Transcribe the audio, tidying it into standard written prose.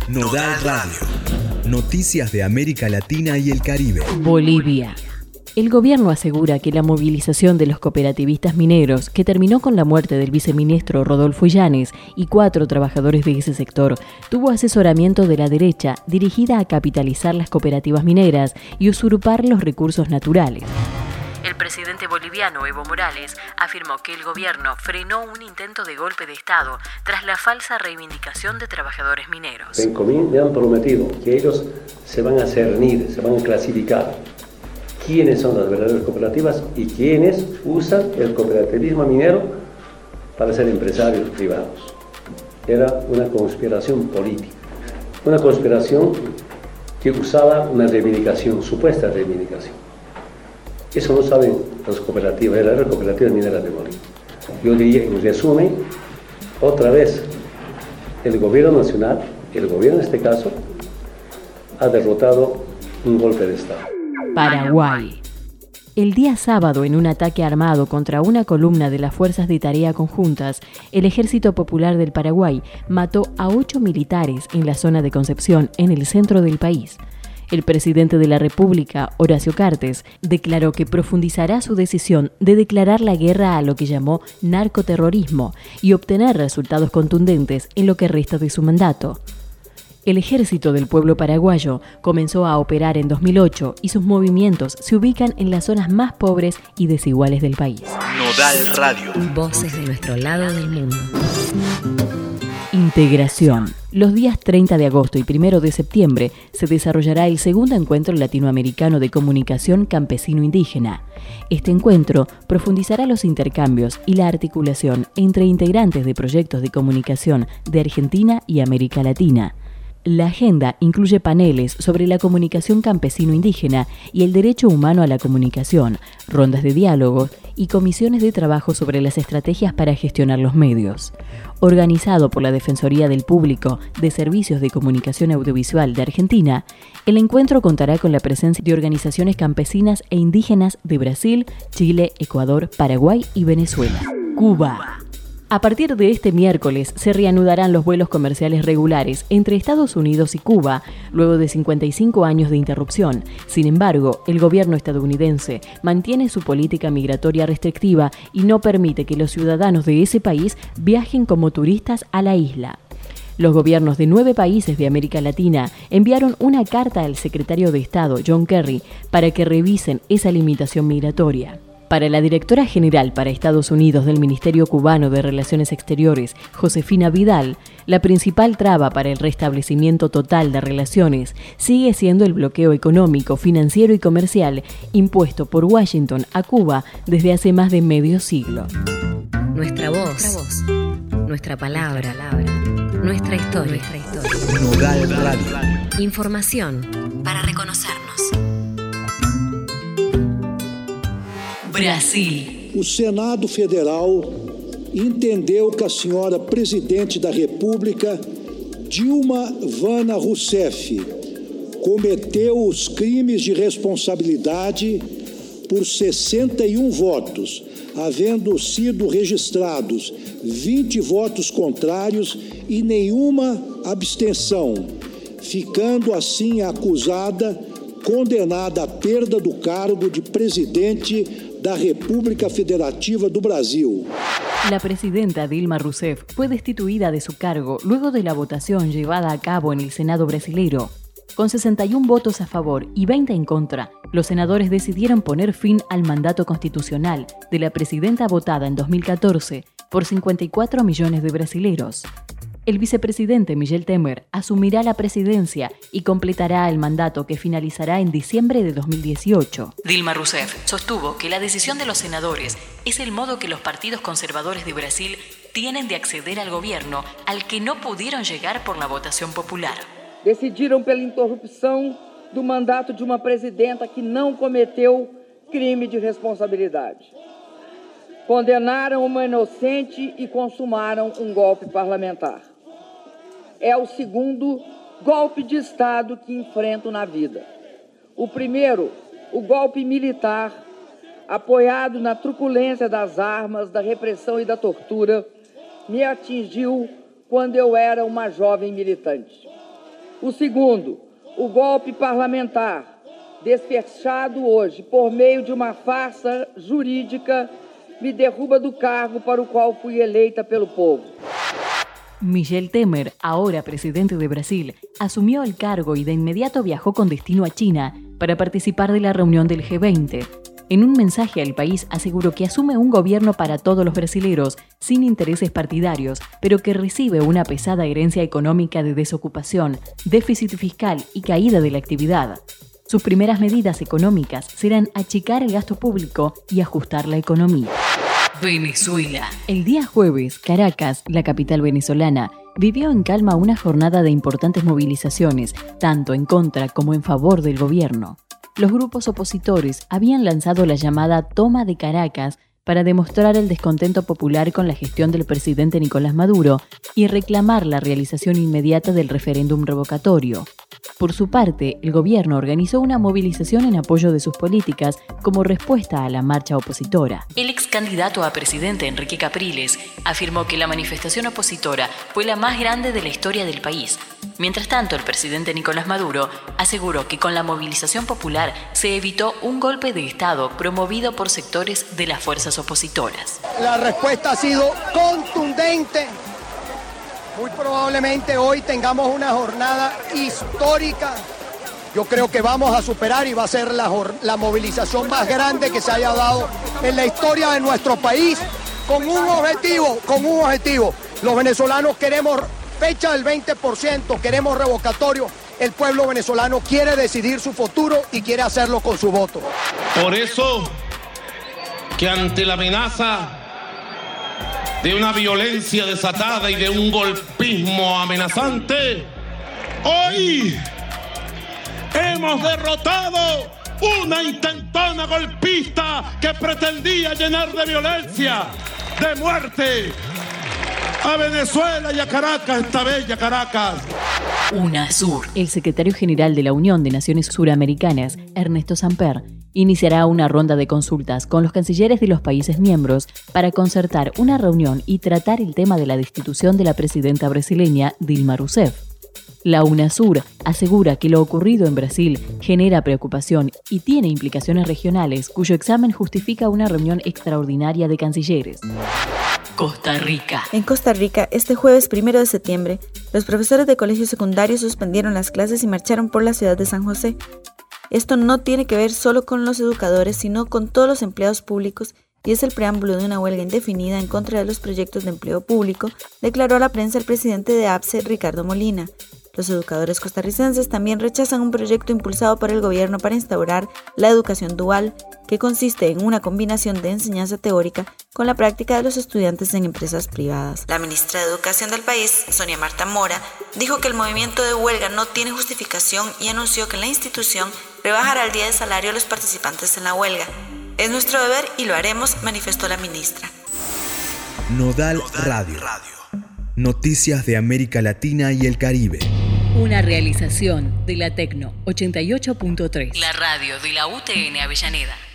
Nodal Radio. Noticias de América Latina y el Caribe. Bolivia. El gobierno asegura que la movilización de los cooperativistas mineros, que terminó con la muerte del viceministro Rodolfo Illanes y 4 trabajadores de ese sector, tuvo asesoramiento de la derecha dirigida a capitalizar las cooperativas mineras y usurpar los recursos naturales. El presidente boliviano Evo Morales afirmó que el gobierno frenó un intento de golpe de Estado tras la falsa reivindicación de trabajadores mineros. En Comín me han prometido que ellos se van a cernir, se van a clasificar quiénes son las verdaderas cooperativas y quiénes usan el cooperativismo minero para ser empresarios privados. Era una conspiración política, una conspiración que usaba una reivindicación, supuesta reivindicación. Eso no saben las cooperativas, las cooperativas mineras de Bolivia. Yo diría, en resumen, otra vez, el gobierno nacional, el gobierno en este caso, ha derrotado un golpe de Estado. Paraguay. El día sábado, en un ataque armado contra una columna de las Fuerzas de Tarea Conjuntas, el Ejército Popular del Paraguay mató a 8 militares en la zona de Concepción, en el centro del país. El presidente de la República, Horacio Cartes, declaró que profundizará su decisión de declarar la guerra a lo que llamó narcoterrorismo y obtener resultados contundentes en lo que resta de su mandato. El ejército del pueblo paraguayo comenzó a operar en 2008 y sus movimientos se ubican en las zonas más pobres y desiguales del país. Nodal Radio. Voces de nuestro lado del mundo. Integración. Los días 30 de agosto y 1 de septiembre se desarrollará el segundo encuentro latinoamericano de comunicación campesino-indígena. Este encuentro profundizará los intercambios y la articulación entre integrantes de proyectos de comunicación de Argentina y América Latina. La agenda incluye paneles sobre la comunicación campesino-indígena y el derecho humano a la comunicación, rondas de diálogo y comisiones de trabajo sobre las estrategias para gestionar los medios. Organizado por la Defensoría del Público de Servicios de Comunicación Audiovisual de Argentina, el encuentro contará con la presencia de organizaciones campesinas e indígenas de Brasil, Chile, Ecuador, Paraguay y Venezuela. Cuba. A partir de este miércoles se reanudarán los vuelos comerciales regulares entre Estados Unidos y Cuba, luego de 55 años de interrupción. Sin embargo, el gobierno estadounidense mantiene su política migratoria restrictiva y no permite que los ciudadanos de ese país viajen como turistas a la isla. Los gobiernos de 9 países de América Latina enviaron una carta al secretario de Estado, John Kerry, para que revisen esa limitación migratoria. Para la directora general para Estados Unidos del Ministerio Cubano de Relaciones Exteriores, Josefina Vidal, la principal traba para el restablecimiento total de relaciones sigue siendo el bloqueo económico, financiero y comercial impuesto por Washington a Cuba desde hace más de medio siglo. Nuestra voz, nuestra palabra, nuestra historia. Nodal Radio. Información para reconocernos. Brasil. O Senado Federal entendeu que a senhora presidente da República, Dilma Vana Rousseff, cometeu os crimes de responsabilidade por 61 votos, havendo sido registrados 20 votos contrários e nenhuma abstenção, ficando assim acusada, condenada à perda do cargo de presidente da República Federativa do Brasil. La presidenta Dilma Rousseff fue destituida de su cargo luego de la votación llevada a cabo en el Senado brasileño. Con 61 votos a favor y 20 en contra, los senadores decidieron poner fin al mandato constitucional de la presidenta votada en 2014 por 54 millones de brasileños. El vicepresidente Michel Temer asumirá la presidencia y completará el mandato que finalizará en diciembre de 2018. Dilma Rousseff sostuvo que la decisión de los senadores es el modo que los partidos conservadores de Brasil tienen de acceder al gobierno al que no pudieron llegar por la votación popular. Decidiram pela interrupção do mandato de uma presidenta que não cometeu crime de responsabilidade. Condenaram uma inocente e consumaram um golpe parlamentar. É o segundo golpe de Estado que enfrento na vida. O primeiro, o golpe militar, apoiado na truculência das armas, da repressão e da tortura, me atingiu quando eu era uma jovem militante. O segundo, o golpe parlamentar, desfechado hoje por meio de uma farsa jurídica, me derruba do cargo para o qual fui eleita pelo povo. Michel Temer, ahora presidente de Brasil, asumió el cargo y de inmediato viajó con destino a China para participar de la reunión del G20. En un mensaje al país aseguró que asume un gobierno para todos los brasileros, sin intereses partidarios, pero que recibe una pesada herencia económica de desocupación, déficit fiscal y caída de la actividad. Sus primeras medidas económicas serán achicar el gasto público y ajustar la economía. Venezuela. El día jueves, Caracas, la capital venezolana, vivió en calma una jornada de importantes movilizaciones, tanto en contra como en favor del gobierno. Los grupos opositores habían lanzado la llamada Toma de Caracas para demostrar el descontento popular con la gestión del presidente Nicolás Maduro y reclamar la realización inmediata del referéndum revocatorio. Por su parte, el gobierno organizó una movilización en apoyo de sus políticas como respuesta a la marcha opositora. El ex candidato a presidente Enrique Capriles afirmó que la manifestación opositora fue la más grande de la historia del país. Mientras tanto, el presidente Nicolás Maduro aseguró que con la movilización popular se evitó un golpe de Estado promovido por sectores de las fuerzas opositoras. La respuesta ha sido contundente. Muy probablemente hoy tengamos una jornada histórica. Yo creo que vamos a superar y va a ser la movilización más grande que se haya dado en la historia de nuestro país con un objetivo. Los venezolanos queremos fecha del 20%, queremos revocatorio. El pueblo venezolano quiere decidir su futuro y quiere hacerlo con su voto. Por eso que ante la amenaza de una violencia desatada y de un golpismo amenazante, hoy hemos derrotado una intentona golpista que pretendía llenar de violencia, de muerte a Venezuela y a Caracas, esta bella Caracas. UNASUR. El secretario general de la Unión de Naciones Suramericanas, Ernesto Samper, iniciará una ronda de consultas con los cancilleres de los países miembros para concertar una reunión y tratar el tema de la destitución de la presidenta brasileña Dilma Rousseff. La UNASUR asegura que lo ocurrido en Brasil genera preocupación y tiene implicaciones regionales, cuyo examen justifica una reunión extraordinaria de cancilleres. Costa Rica. En Costa Rica, este jueves 1 de septiembre, los profesores de colegios secundarios suspendieron las clases y marcharon por la ciudad de San José. Esto no tiene que ver solo con los educadores, sino con todos los empleados públicos, y es el preámbulo de una huelga indefinida en contra de los proyectos de empleo público, declaró a la prensa el presidente de APSE, Ricardo Molina. Los educadores costarricenses también rechazan un proyecto impulsado por el gobierno para instaurar la educación dual, que consiste en una combinación de enseñanza teórica con la práctica de los estudiantes en empresas privadas. La ministra de Educación del país, Sonia Marta Mora, dijo que el movimiento de huelga no tiene justificación y anunció que la institución rebajará el día de salario a los participantes en la huelga. Es nuestro deber y lo haremos, manifestó la ministra. Nodal Radio. Noticias de América Latina y el Caribe. Una realización de la Tecno 88.3. La radio de la UTN Avellaneda.